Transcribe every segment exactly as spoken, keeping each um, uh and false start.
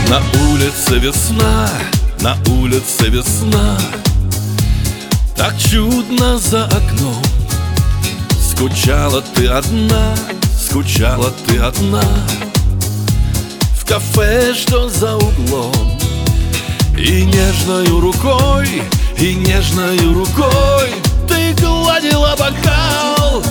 На улице весна, на улице весна, так чудно за окном. Скучала ты одна, скучала ты одна, в кафе, что за углом. И нежною рукой, и нежною рукой ты гладила бокал.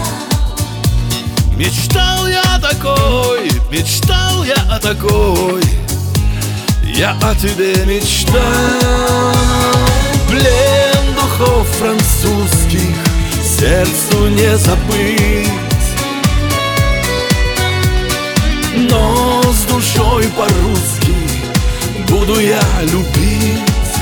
Мечтал я о такой, мечтал я о такой, я о тебе мечтал. Плен духов французских сердцу не забыть, но с душой по-русски буду я любить.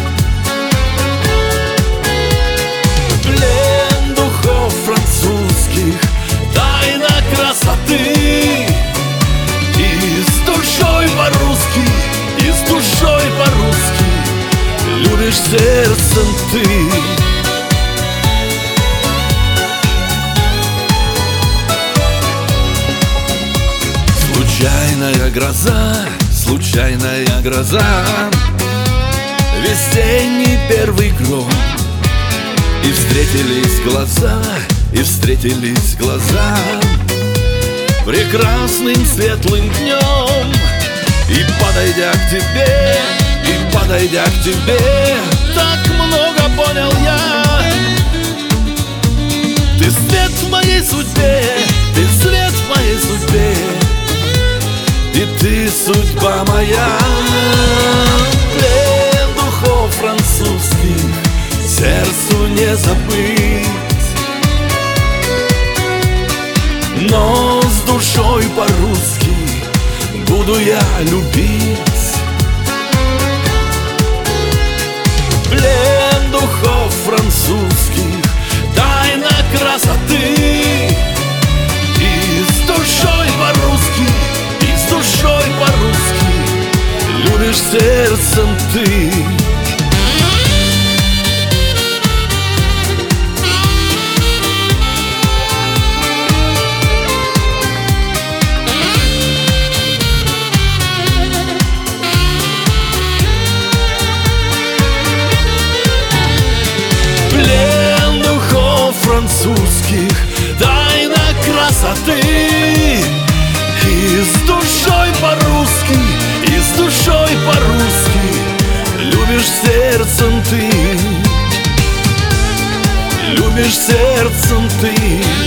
Плен духов французских, тайна красоты. И с душой по-русски, и с душой по-русски любишь сердцем ты. Случайная гроза, случайная гроза, весенний первый гром. И встретились глаза, и встретились глаза прекрасным светлым днем. И подойдя к тебе, и подойдя к тебе, так много понял я. Ты свет в моей судьбе, ты свет в моей судьбе, и ты судьба моя. Плен духов французских сердцу не забыть, но с душой по-русски буду я любить. Плен духов французских, тайна красоты. И с душой по-русски, и с душой по-русски любишь сердцем ты. Плен духов французских, тайна красоты. И с душой по-русски, и с душой по-русски любишь сердцем ты, любишь сердцем ты.